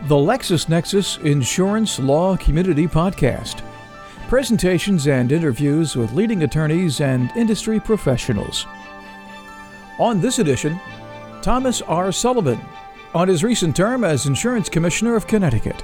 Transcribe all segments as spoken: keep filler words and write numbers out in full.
The LexisNexis Insurance Law Community Podcast. Presentations and interviews with leading attorneys and industry professionals. On this edition, Thomas R. Sullivan on his recent term as Insurance Commissioner of Connecticut.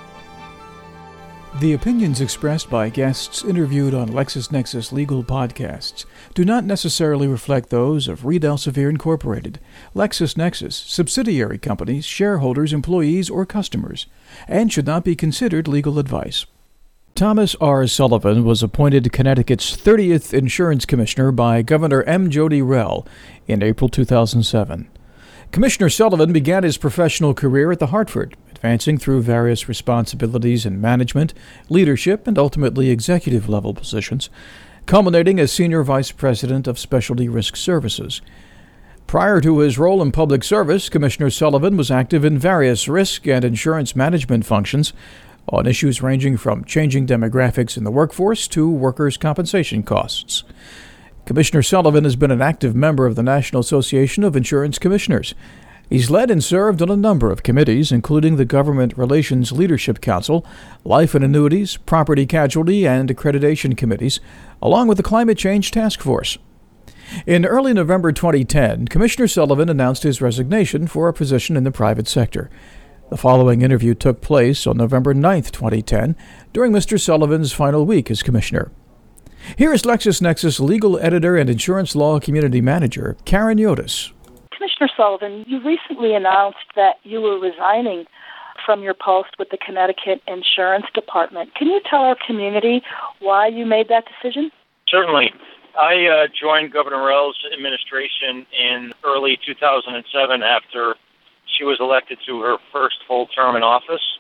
The opinions expressed by guests interviewed on LexisNexis legal podcasts do not necessarily reflect those of Reed Elsevier Incorporated, LexisNexis, subsidiary companies, shareholders, employees, or customers, and should not be considered legal advice. Thomas R. Sullivan was appointed Connecticut's thirtieth Insurance Commissioner by Governor M. Jody Rell in April two thousand seven. Commissioner Sullivan began his professional career at the Hartford, advancing through various responsibilities in management, leadership, and ultimately executive-level positions, culminating as Senior Vice President of Specialty Risk Services. Prior to his role in public service, Commissioner Sullivan was active in various risk and insurance management functions on issues ranging from changing demographics in the workforce to workers' compensation costs. Commissioner Sullivan has been an active member of the National Association of Insurance Commissioners. He's led and served on a number of committees, including the Government Relations Leadership Council, Life and Annuities, Property Casualty, and Accreditation Committees, along with the Climate Change Task Force. In early November twenty ten, Commissioner Sullivan announced his resignation for a position in the private sector. The following interview took place on November ninth, twenty ten, during Mister Sullivan's final week as Commissioner. Here is LexisNexis legal editor and insurance law community manager, Karen Yotis. Commissioner Sullivan, you recently announced that you were resigning from your post with the Connecticut Insurance Department. Can you tell our community why you made that decision? Certainly. I uh, joined Governor Rell's administration in early two thousand seven after she was elected to her first full term in office,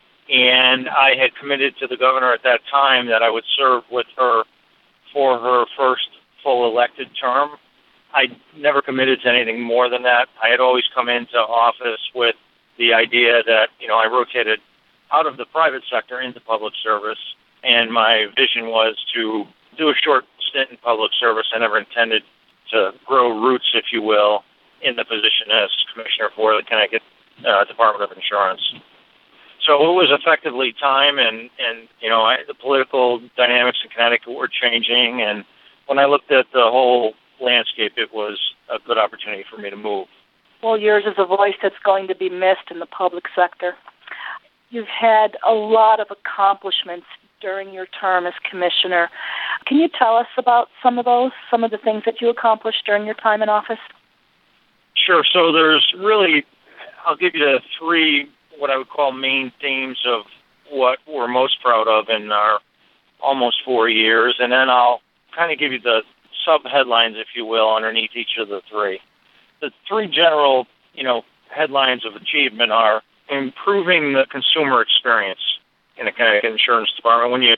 and I had committed to the governor at that time that I would serve with her for her first full elected term. I never committed to anything more than that. I had always come into office with the idea that, you know, I rotated out of the private sector into public service, and my vision was to do a short stint in public service. I never intended to grow roots, if you will, in the position as commissioner for the Connecticut uh, Department of Insurance. So it was effectively time, and, and you know, I, the political dynamics in Connecticut were changing, and when I looked at the whole landscape, it was a good opportunity for me to move. Well, yours is a voice that's going to be missed in the public sector. You've had a lot of accomplishments during your term as commissioner. Can you tell us about some of those, some of the things that you accomplished during your time in office? Sure. So there's really, I'll give you the three what I would call main themes of what we're most proud of in our almost four years, and then I'll kind of give you the sub-headlines, if you will, underneath each of the three. The three general, you know, headlines of achievement are improving the consumer experience in the Connecticut Insurance Department. When you,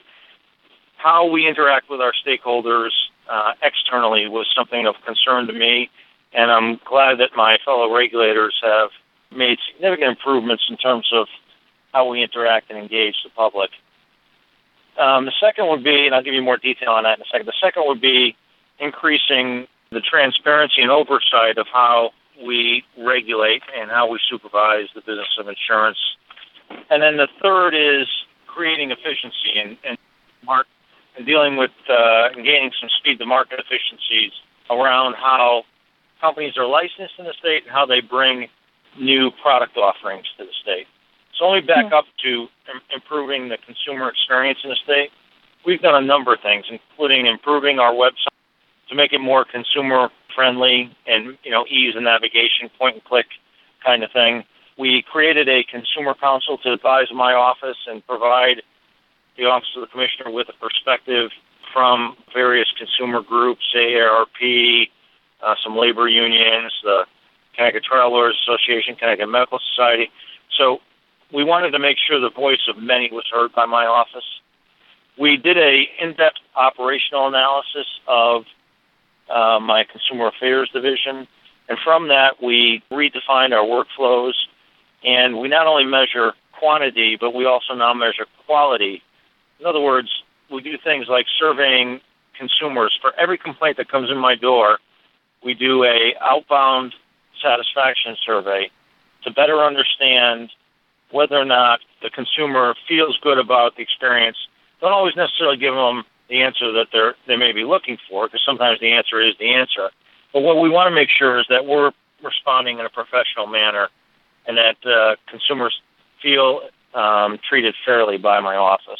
how we interact with our stakeholders uh, externally was something of concern to me, and I'm glad that my fellow regulators have made significant improvements in terms of how we interact and engage the public. Um, the second would be, and I'll give you more detail on that in a second, the second would be increasing the transparency and oversight of how we regulate and how we supervise the business of insurance. And then the third is creating efficiency and, and, mark, and dealing with uh, and gaining some speed to market efficiencies around how companies are licensed in the state and how they bring new product offerings to the state. So let me back up to im- improving the consumer experience in the state. We've done a number of things, including improving our website to make it more consumer-friendly and, you know, ease the navigation, point-and-click kind of thing. We created a consumer council to advise my office and provide the Office of the Commissioner with a perspective from various consumer groups, A A R P, uh, some labor unions, the Connecticut Trial Lawyers Association, Connecticut Medical Society. So we wanted to make sure the voice of many was heard by my office. We did a in-depth operational analysis of uh, my Consumer Affairs Division, and from that we redefined our workflows, and we not only measure quantity, but we also now measure quality. In other words, we do things like surveying consumers. For every complaint that comes in my door, we do a outbound satisfaction survey to better understand whether or not the consumer feels good about the experience. Don't always necessarily give them the answer that they're they may be looking for, because sometimes the answer is the answer. But what we want to make sure is that we're responding in a professional manner, and that uh, consumers feel um, treated fairly by my office.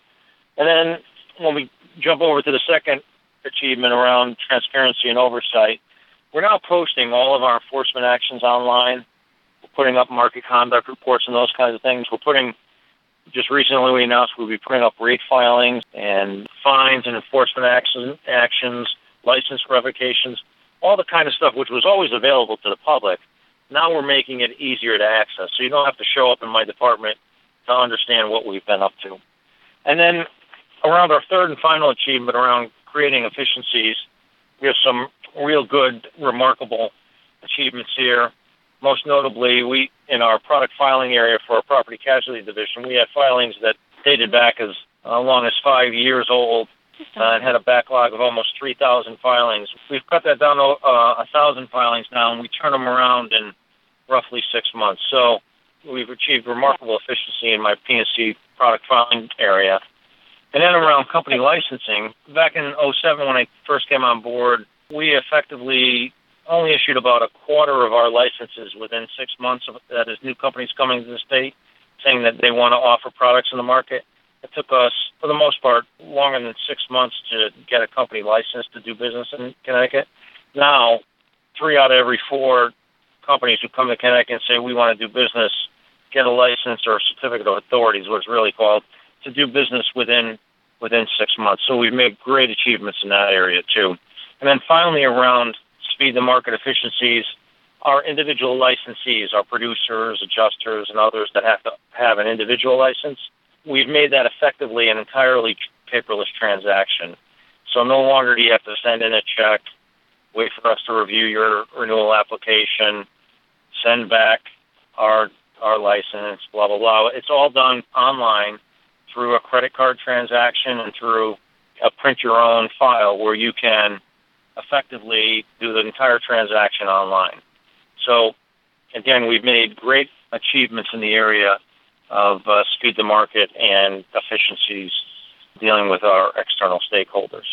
And then when we jump over to the second achievement around transparency and oversight, we're now posting all of our enforcement actions online. We're putting up market conduct reports and those kinds of things. We're putting, just recently we announced we'll be putting up rate filings and fines and enforcement action, actions, license revocations, all the kind of stuff which was always available to the public. Now we're making it easier to access, so you don't have to show up in my department to understand what we've been up to. And then around our third and final achievement around creating efficiencies, we have some real good, remarkable achievements here. Most notably, we, in our product filing area for our property casualty division, we had filings that dated back as uh, long as five years old uh, and had a backlog of almost three thousand filings. We've cut that down to uh, one thousand filings now, and we turn them around in roughly six months. So we've achieved remarkable efficiency in my P and C product filing area. And then around company licensing, back in oh seven when I first came on board, we effectively only issued about a quarter of our licenses within six months of that is new companies coming to the state saying that they want to offer products in the market. It took us, for the most part, longer than six months to get a company license to do business in Connecticut. Now, three out of every four companies who come to Connecticut and say we want to do business get a license or a certificate of authority is what it's really called, to do business within within six months. So we've made great achievements in that area too. And then finally, around speed to market efficiencies, our individual licensees, our producers, adjusters, and others that have to have an individual license, we've made that effectively an entirely paperless transaction. So no longer do you have to send in a check, wait for us to review your renewal application, send back our our license, blah, blah, blah. It's all done online through a credit card transaction and through a print your own file where you can effectively do the entire transaction online. So, again, we've made great achievements in the area of uh, speed to market and efficiencies dealing with our external stakeholders.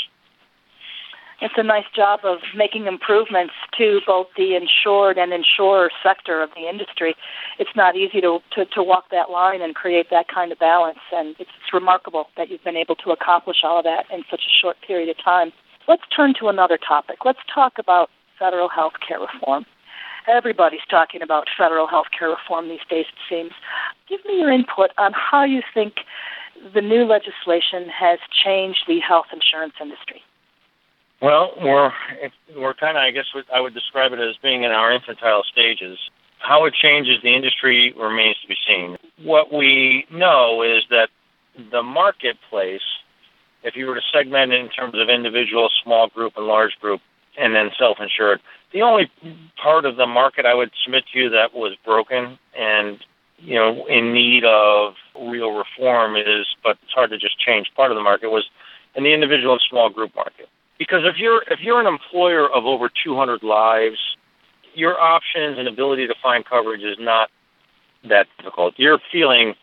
It's a nice job of making improvements to both the insured and insurer sector of the industry. It's not easy to, to, to walk that line and create that kind of balance, and it's, it's remarkable that you've been able to accomplish all of that in such a short period of time. Let's turn to another topic. Let's talk about federal health care reform. Everybody's talking about federal health care reform these days, it seems. Give me your input on how you think the new legislation has changed the health insurance industry. Well, we're we're kind of, I guess what I would describe it as being in our infantile stages. How it changes the industry remains to be seen. What we know is that the marketplace, if you were to segment it in terms of individual, small group, and large group, and then self-insured, the only part of the market I would submit to you that was broken and, you know, in need of real reform is, but it's hard to just change part of the market, was in the individual and small group market. Because if you're if you're an employer of over two hundred lives, your options and ability to find coverage is not that difficult. You're feeling,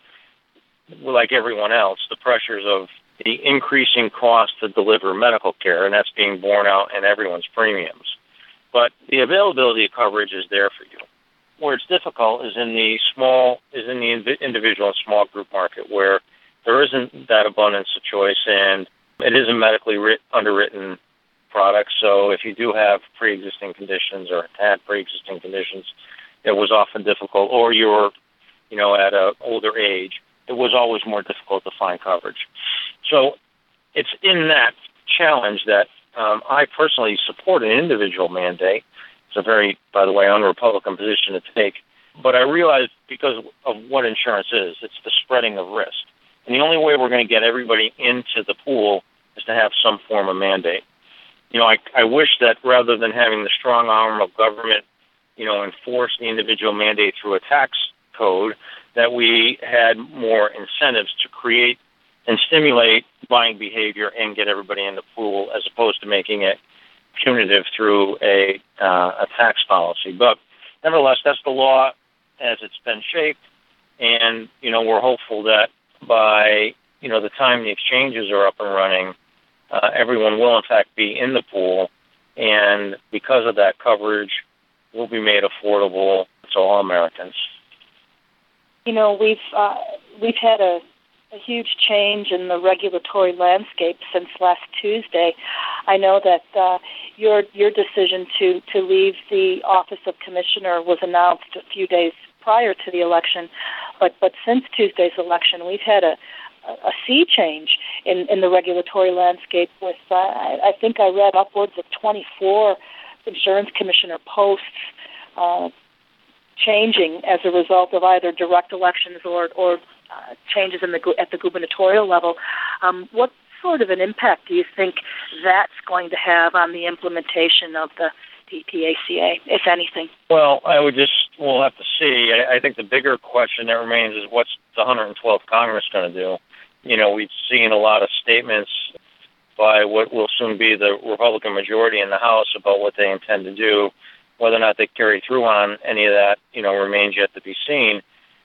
like everyone else, the pressures of the increasing cost to deliver medical care, and that's being borne out in everyone's premiums. But the availability of coverage is there for you. Where it's difficult is in the small is in the individual and small group market, where there isn't that abundance of choice, and it is a medically writ- underwritten product. So if you do have pre-existing conditions or had pre-existing conditions, it was often difficult, or you're, you know, at an older age, it was always more difficult to find coverage. So it's in that challenge that um, I personally support an individual mandate. It's a very, by the way, un-Republican position to take. But I realize because of what insurance is, it's the spreading of risk. And the only way we're going to get everybody into the pool is to have some form of mandate. You know, I, I wish that rather than having the strong arm of government, you know, enforce the individual mandate through a tax code, that we had more incentives to create and stimulate buying behavior and get everybody in the pool, as opposed to making it punitive through a uh, a tax policy. But nevertheless, that's the law as it's been shaped. And, you know, we're hopeful that by, you know, the time the exchanges are up and running, uh, everyone will, in fact, be in the pool. And because of that, coverage will be made affordable to all Americans. You know, we've uh, we've had a, a huge change in the regulatory landscape since last Tuesday. I know that uh, your your decision to, to leave the office of commissioner was announced a few days prior to the election, but but since Tuesday's election, we've had a a sea change in, in the regulatory landscape with, uh, I, I think I read upwards of twenty-four insurance commissioner posts uh, changing as a result of either direct elections or, or uh, changes in the at the gubernatorial level. Um, what sort of an impact do you think that's going to have on the implementation of the D P A C A, if anything? Well, I would just, we'll have to see. I, I think the bigger question that remains is what's the one hundred twelfth Congress going to do? You know, we've seen a lot of statements by what will soon be the Republican majority in the House about what they intend to do. Whether or not they carry through on any of that, you know, remains yet to be seen.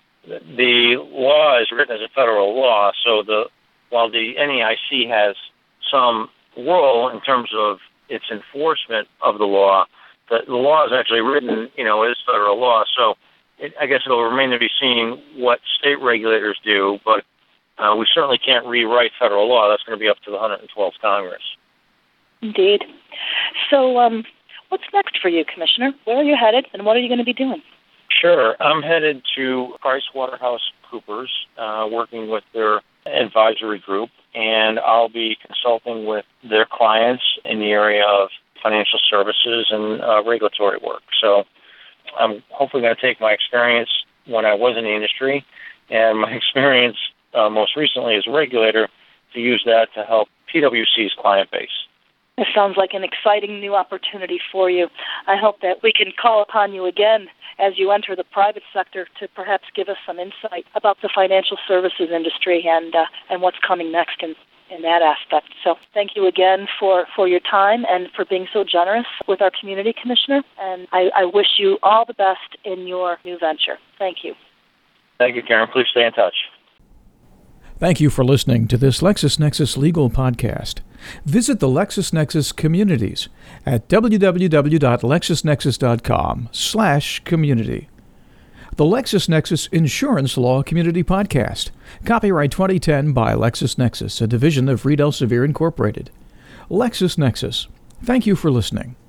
The law is written as a federal law, so the while the N E I C has some role in terms of its enforcement of the law, the, the law is actually written, you know, as federal law. So it, I guess it'll remain to be seen what state regulators do, but uh, we certainly can't rewrite federal law. That's going to be up to the one hundred twelfth Congress. Indeed. So um, what's next for you, Commissioner? Where are you headed, and what are you going to be doing? Sure. I'm headed to PricewaterhouseCoopers, uh, working with their advisory group, and I'll be consulting with their clients in the area of financial services and uh, regulatory work. So I'm hopefully going to take my experience when I was in the industry and my experience uh, most recently as a regulator to use that to help P W C's client base. This sounds like an exciting new opportunity for you. I hope that we can call upon you again as you enter the private sector to perhaps give us some insight about the financial services industry and uh, and what's coming next in, in that aspect. So thank you again for, for your time and for being so generous with our community, Commissioner. And I, I wish you all the best in your new venture. Thank you. Thank you, Karen. Please stay in touch. Thank you for listening to this LexisNexis Legal Podcast. Visit the LexisNexis communities at www.lexisnexis.com slash community. The LexisNexis Insurance Law Community Podcast. Copyright twenty ten by LexisNexis, a division of Reed Elsevier Incorporated. LexisNexis. Thank you for listening.